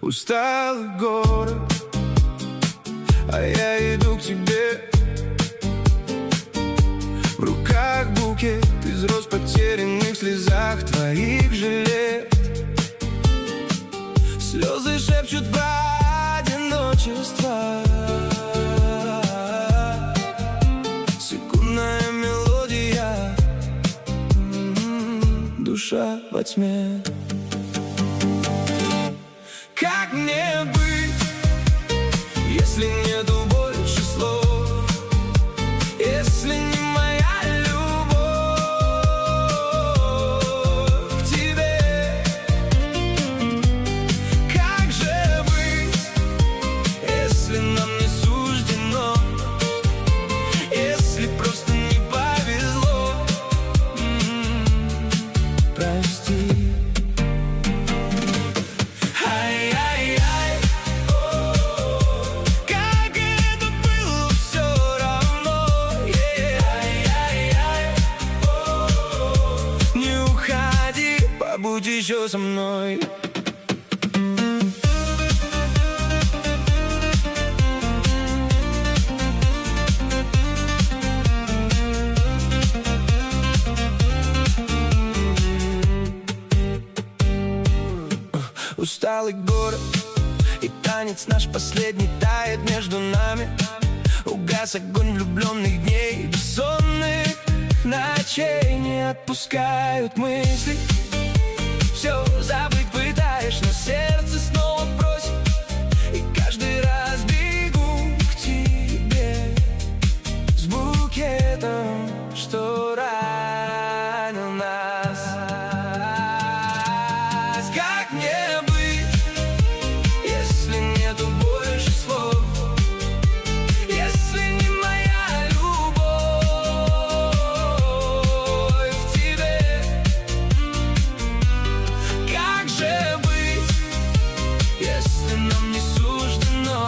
Усталый город, а я иду к тебе. В руках букет из роз, потерянных в слезах твоих же лет. Слезы шепчут про одиночество. Секундная мелодия, душа во тьме. Как мне быть, если нету больше слов, если не моя любовь к тебе? Как же быть, если нам не суждено, если просто не повезло? Прости. Будь еще со мной. Усталый город, и танец наш последний тает между нами. Угас огонь влюбленных дней, бессонных ночей не отпускают мысли. Все забыть пытаешь, но сердце снова просит. И каждый раз бегу к тебе с букетом, что ранил нас. Как мне быть, если нету больше слов, если не моя любовь к тебе? Как же быть, если нам не суждено,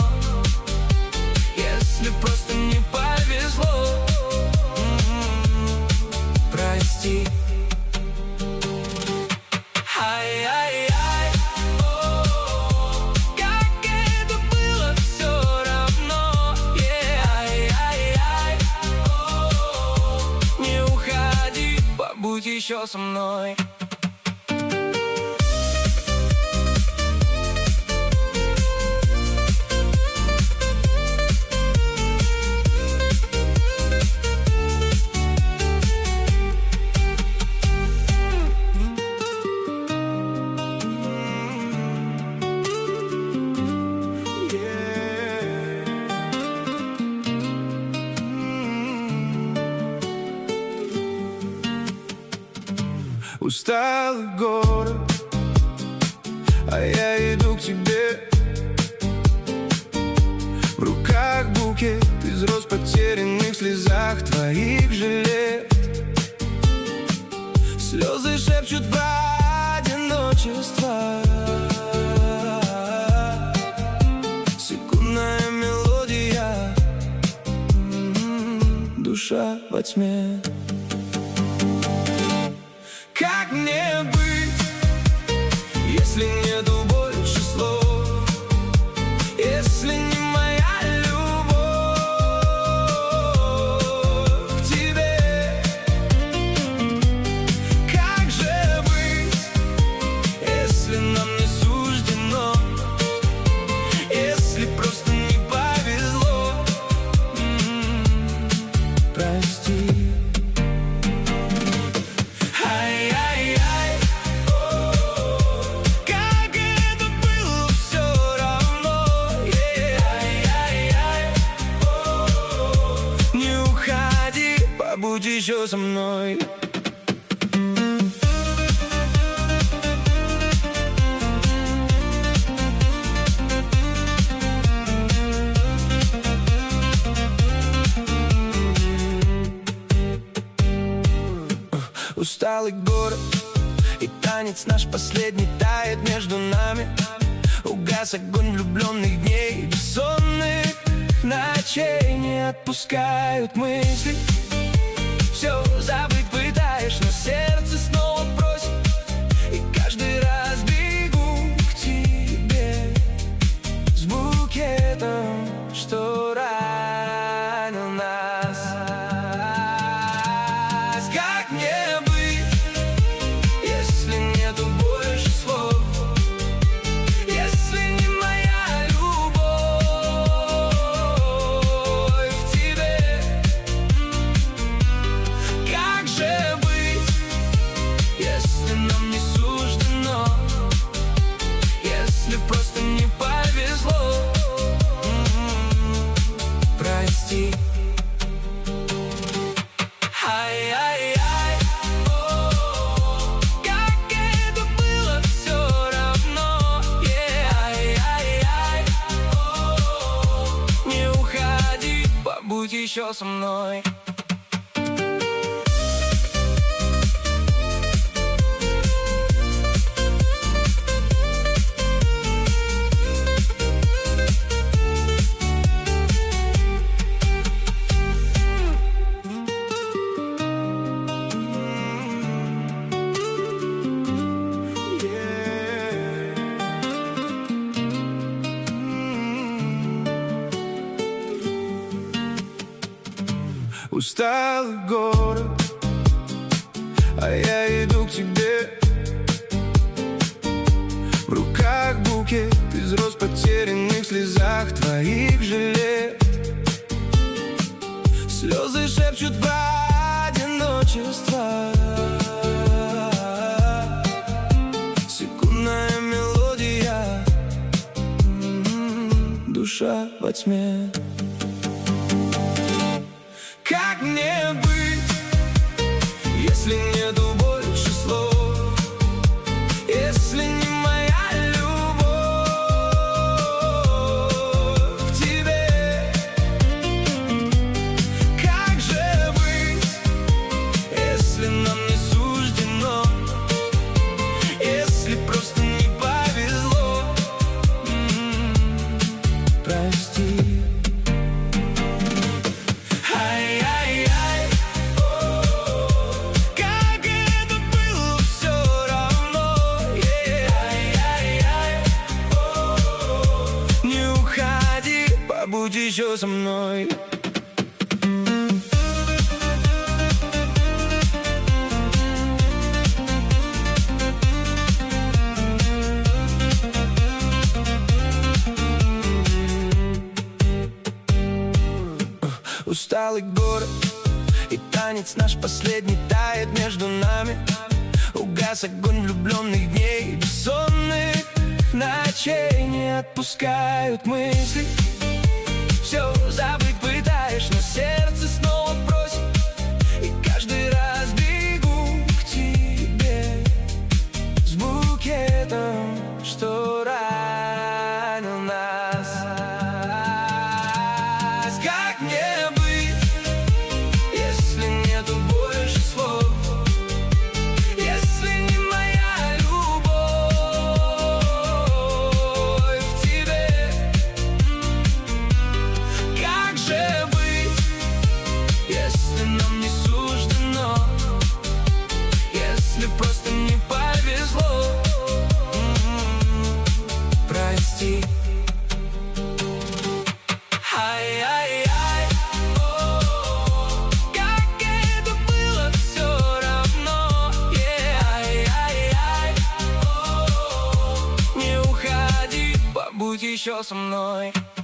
если просто не повезло? Прости. Ай-яй-яй, как это было все равно. Ай-яй-яй, не уходи, побудь еще со мной. Усталый город, а я иду к тебе. В руках букет из роз, потерянных в слезах твоих же лет. Слезы шепчут про одиночество. Секундная мелодия, душа во тьме. Как мне быть, если нету больше слов, если не моя любовь к тебе? Как же быть, если нам не суждено, если просто не повезло? Прости. Будь еще со мной. Усталый город, и танец наш последний тает между нами. Угас огонь влюбленных дней, бессонных ночей не отпускают мысли. Все забыть пытаешь, но сердце снова просит. И каждый раз бегу к тебе еще со мной. Усталый город, а я иду к тебе. В руках букет из роз, потерянных в слезах твоих жалет. Слезы шепчут про одиночество. Секундная мелодия, душа во тьме. Как мне быть, если нету больше слов, если не моя любовь к тебе? Как же быть, если нам не суждено, если просто не повезло? Прости. Будь еще со мной. Усталый город, и танец наш последний тает между нами. Угас огонь влюбленных дней, бессонных ночей не отпускают мысли. Все забыть пытаешь, но сердце снова просит. И каждый раз бегу к тебе с букетом, что ранил нас. Как мне быть, если нету больше слов, если не моя любовь к тебе? Как же быть, если нам не суждено, если просто не повезло? Прости. Ай-яй-яй, как это было все равно. Ай-яй-яй, не уходи, побудь еще со мной.